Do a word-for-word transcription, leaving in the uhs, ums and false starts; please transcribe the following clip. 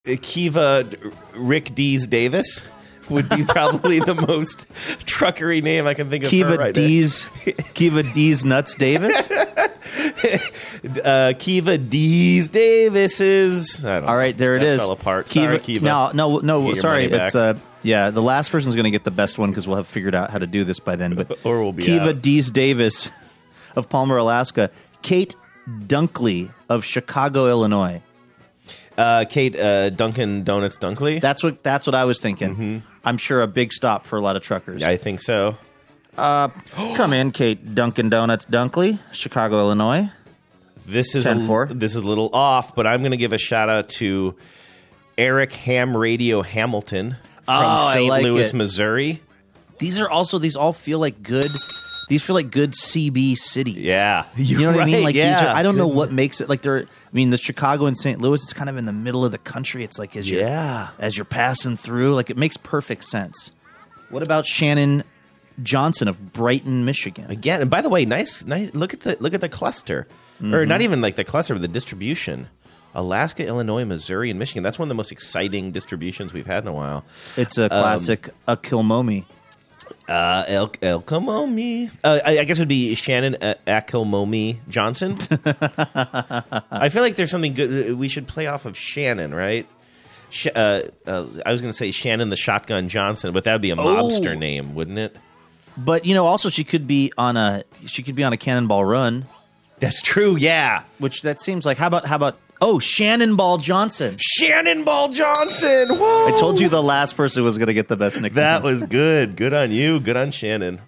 Kiva Rick Dees Davis would be probably the most truckery name I can think of. Kiva for right Dees, Kiva Dees Nuts Davis. uh, Kiva Dees Davis's. I don't All right, there it that is. Fell apart. Kiva, Sorry, Kiva. No, no, no. Get your Sorry, money back. it's uh, yeah. The last person's going to get the best one because we'll have figured out how to do this by then. But Or we'll be Kiva out. Dees Davis of Palmer, Alaska. Kate Dunkley of Chicago, Illinois. Uh, Kate uh, Dunkin' Donuts Dunkley. That's what that's what I was thinking. Mm-hmm. I'm sure a big stop for a lot of truckers. I think so. Come in, Kate Dunkin' Donuts Dunkley, Chicago, Illinois. This is ten four. a, this is a little off, but I'm going to give a shout out to Eric Ham Radio Hamilton from Oh, I Saint like Louis, it. Missouri. These are also these all feel like good. These feel like good C B cities. Yeah, You know what I mean? right, Like yeah. these are, I don't know what makes it like they're. I mean, the Chicago and Saint Louis is kind of in the middle of the country. It's like as you're Yeah. as you're passing through, like it makes perfect sense. What about Shannon Johnson of Brighton, Michigan? Again, and by the way, nice, nice. Look at the look at the cluster, Mm-hmm. or not even like the cluster, but the distribution. Alaska, Illinois, Missouri, and Michigan. That's one of the most exciting distributions we've had in a while. It's a classic a Kilmomi. Uh, El El Kilmomi. Uh, I, I guess it would be Shannon uh, Akilmomi Johnson. I feel like there's something good. We should play off of Shannon, right? Sh- uh, uh, I was going to say Shannon the Shotgun Johnson, but that would be a mobster Oh. name, wouldn't it? But you know, also she could be on a she could be on a Cannonball Run, That's true. Yeah, which that seems like. How about how about oh Shannon Ball Johnson? Shannon Ball Johnson. Whoa. I told you the last person was going to get the best nickname. That was good. Good on you. Good on Shannon.